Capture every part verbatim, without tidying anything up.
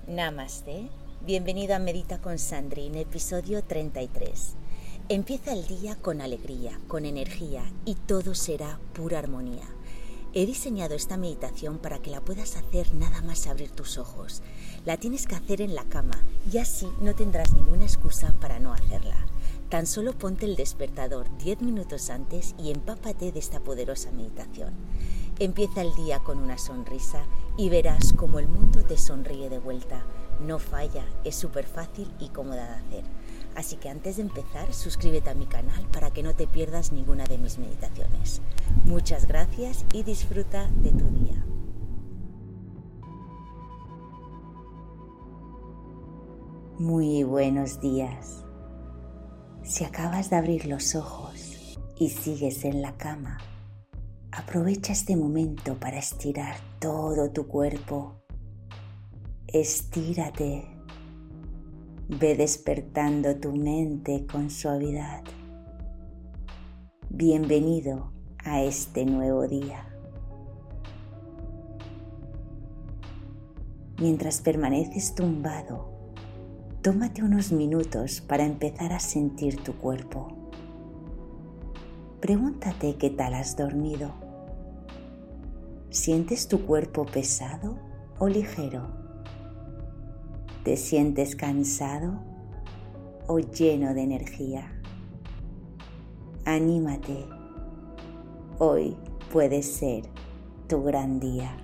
Namaste, bienvenido a Medita con Sandrine, episodio treinta y tres. Empieza el día con alegría, con energía y todo será pura armonía. He diseñado esta meditación para que la puedas hacer nada más abrir tus ojos. La tienes que hacer en la cama y así no tendrás ninguna excusa para no hacerla. Tan solo ponte el despertador diez minutos antes y empápate de esta poderosa meditación. Empieza el día con una sonrisa y verás cómo el mundo te sonríe de vuelta. No falla, es súper fácil y cómoda de hacer. Así que antes de empezar, suscríbete a mi canal para que no te pierdas ninguna de mis meditaciones. Muchas gracias y disfruta de tu día. Muy buenos días. Si acabas de abrir los ojos y sigues en la cama, aprovecha este momento para estirar todo tu cuerpo. Estírate. Ve despertando tu mente con suavidad. Bienvenido a este nuevo día. Mientras permaneces tumbado, tómate unos minutos para empezar a sentir tu cuerpo. Pregúntate qué tal has dormido. ¿Sientes tu cuerpo pesado o ligero? ¿Te sientes cansado o lleno de energía? Anímate. Hoy puede ser tu gran día.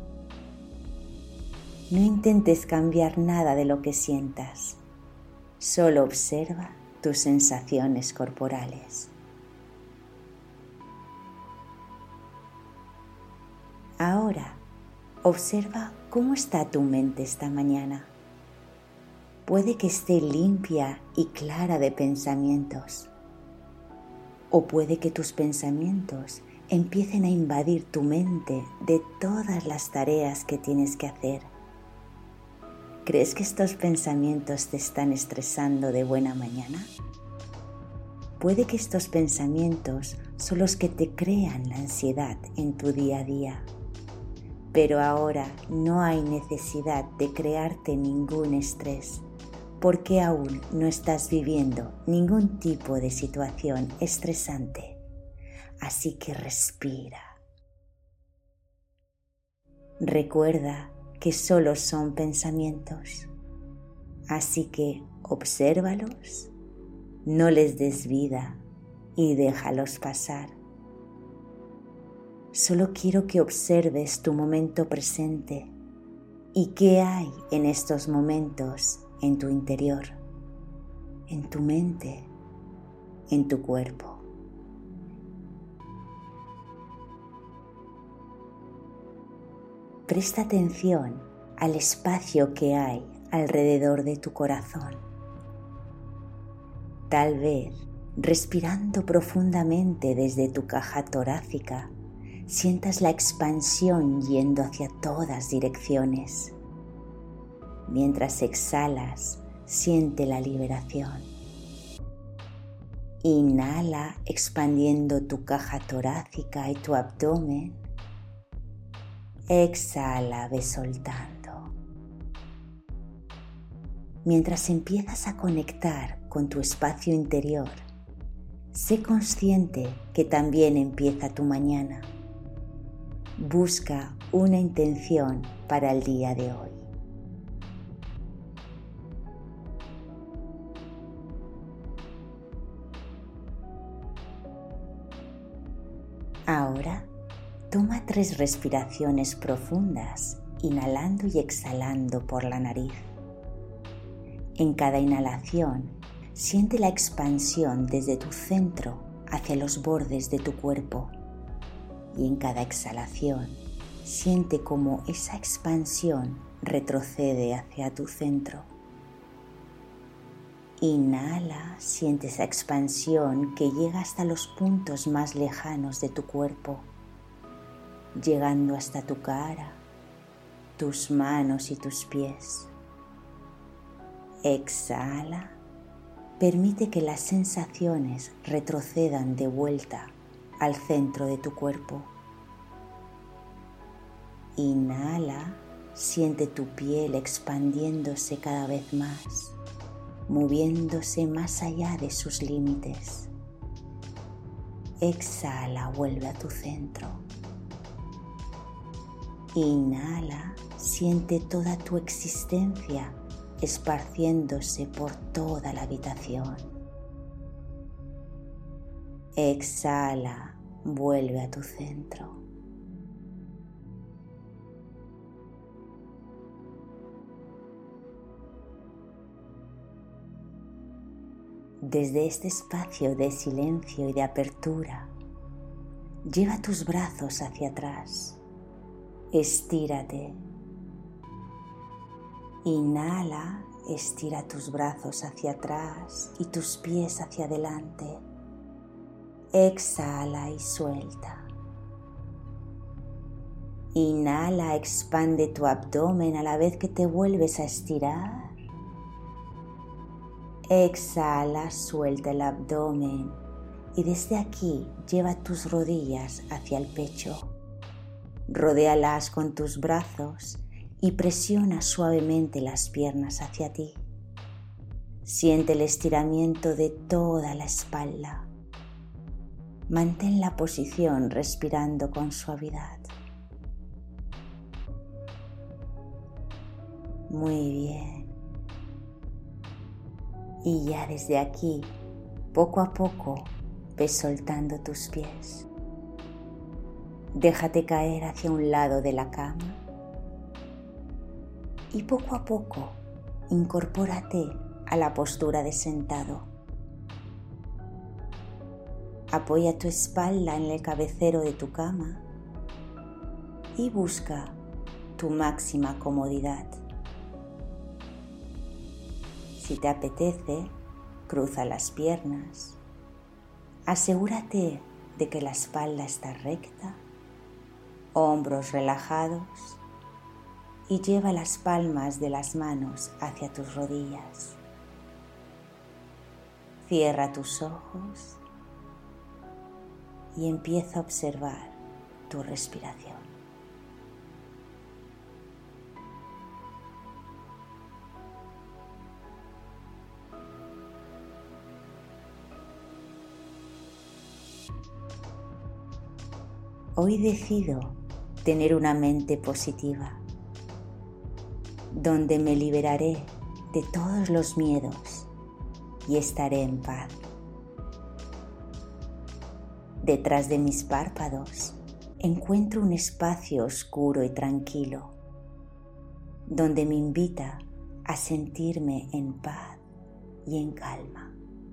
No intentes cambiar nada de lo que sientas. Solo observa tus sensaciones corporales. Ahora, observa cómo está tu mente esta mañana. Puede que esté limpia y clara de pensamientos. O puede que tus pensamientos empiecen a invadir tu mente de todas las tareas que tienes que hacer. ¿Crees que estos pensamientos te están estresando de buena mañana? Puede que estos pensamientos son los que te crean la ansiedad en tu día a día. Pero ahora no hay necesidad de crearte ningún estrés, porque aún no estás viviendo ningún tipo de situación estresante. Así que respira. Recuerda que solo son pensamientos, así que obsérvalos, no les des vida y déjalos pasar. Solo quiero que observes tu momento presente y qué hay en estos momentos en tu interior, en tu mente, en tu cuerpo. Presta atención al espacio que hay alrededor de tu corazón. Tal vez, respirando profundamente desde tu caja torácica, sientas la expansión yendo hacia todas direcciones. Mientras exhalas, siente la liberación. Inhala expandiendo tu caja torácica y tu abdomen. Exhala, ve soltando. Mientras empiezas a conectar con tu espacio interior, sé consciente que también empieza tu mañana. Busca una intención para el día de hoy. Ahora, toma tres respiraciones profundas, inhalando y exhalando por la nariz. En cada inhalación, siente la expansión desde tu centro hacia los bordes de tu cuerpo. Y en cada exhalación, siente cómo esa expansión retrocede hacia tu centro. Inhala, siente esa expansión que llega hasta los puntos más lejanos de tu cuerpo, llegando hasta tu cara, tus manos y tus pies. Exhala, permite que las sensaciones retrocedan de vuelta al centro de tu cuerpo. Inhala siente tu piel expandiéndose cada vez más, moviéndose más allá de sus límites. Exhala, vuelve a tu centro. Inhala, siente toda tu existencia esparciéndose por toda la habitación. Exhala, vuelve a tu centro. Desde este espacio de silencio y de apertura, lleva tus brazos hacia atrás. Estírate. Inhala, estira tus brazos hacia atrás y tus pies hacia adelante. Exhala y suelta. Inhala, expande tu abdomen a la vez que te vuelves a estirar. Exhala, suelta el abdomen y desde aquí lleva tus rodillas hacia el pecho. Rodéalas con tus brazos y presiona suavemente las piernas hacia ti. Siente el estiramiento de toda la espalda. Mantén la posición respirando con suavidad. Muy bien. Y ya desde aquí, poco a poco, ves soltando tus pies. Déjate caer hacia un lado de la cama y poco a poco incorpórate a la postura de sentado. Apoya tu espalda en el cabecero de tu cama y busca tu máxima comodidad. Si te apetece, cruza las piernas. Asegúrate de que la espalda está recta, hombros relajados y lleva las palmas de las manos hacia tus rodillas. Cierra tus ojos y empieza a observar tu respiración. Hoy decido tener una mente positiva, donde me liberaré de todos los miedos y estaré en paz. Detrás de mis párpados encuentro un espacio oscuro y tranquilo, donde me invita a sentirme en paz y en calma.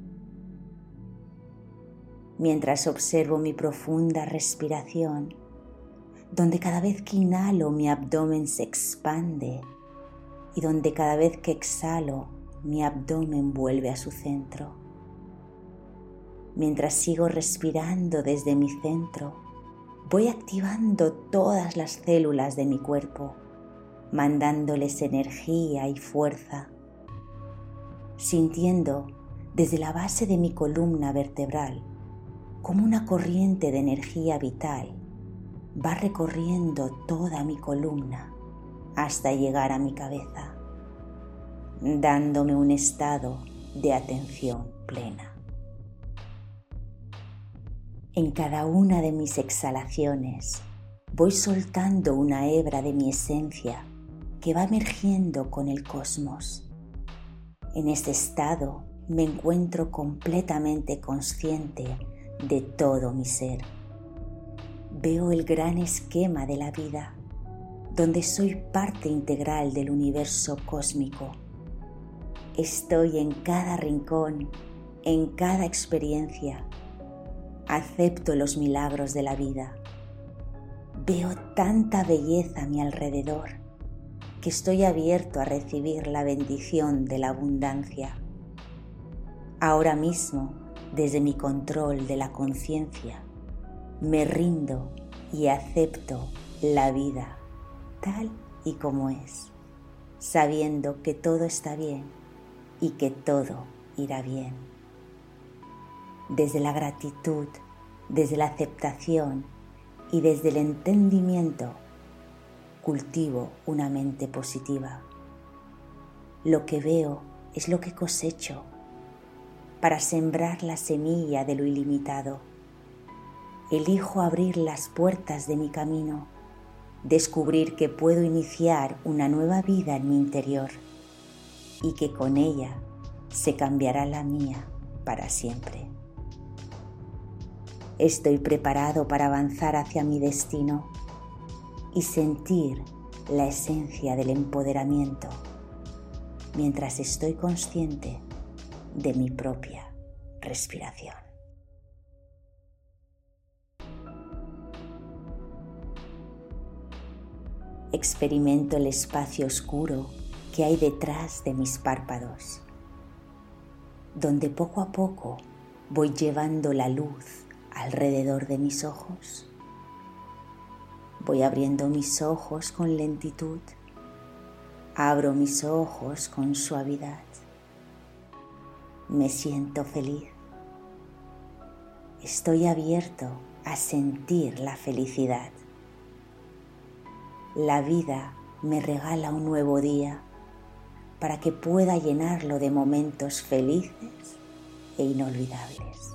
Mientras observo mi profunda respiración, donde cada vez que inhalo mi abdomen se expande y donde cada vez que exhalo mi abdomen vuelve a su centro. Mientras sigo respirando desde mi centro, voy activando todas las células de mi cuerpo, mandándoles energía y fuerza, sintiendo desde la base de mi columna vertebral como una corriente de energía vital va recorriendo toda mi columna hasta llegar a mi cabeza, dándome un estado de atención plena. En cada una de mis exhalaciones voy soltando una hebra de mi esencia que va emergiendo con el cosmos. En este estado me encuentro completamente consciente de todo mi ser. Veo el gran esquema de la vida, donde soy parte integral del universo cósmico. Estoy en cada rincón, en cada experiencia. Acepto los milagros de la vida. Veo tanta belleza a mi alrededor que estoy abierto a recibir la bendición de la abundancia. Ahora mismo, desde mi control de la conciencia, me rindo y acepto la vida tal y como es, sabiendo que todo está bien y que todo irá bien. Desde la gratitud, desde la aceptación y desde el entendimiento, cultivo una mente positiva. Lo que veo es lo que cosecho para sembrar la semilla de lo ilimitado. Elijo abrir las puertas de mi camino, descubrir que puedo iniciar una nueva vida en mi interior y que con ella se cambiará la mía para siempre. Estoy preparado para avanzar hacia mi destino y sentir la esencia del empoderamiento mientras estoy consciente de mi propia respiración. Experimento el espacio oscuro que hay detrás de mis párpados, donde poco a poco voy llevando la luz alrededor de mis ojos. Voy abriendo mis ojos con lentitud, abro mis ojos con suavidad. Me siento feliz. Estoy abierto a sentir la felicidad. La vida me regala un nuevo día para que pueda llenarlo de momentos felices e inolvidables.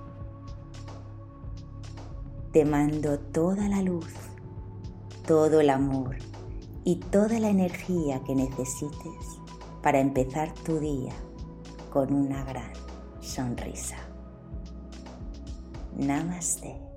Te mando toda la luz, todo el amor y toda la energía que necesites para empezar tu día con una gran sonrisa. Namaste.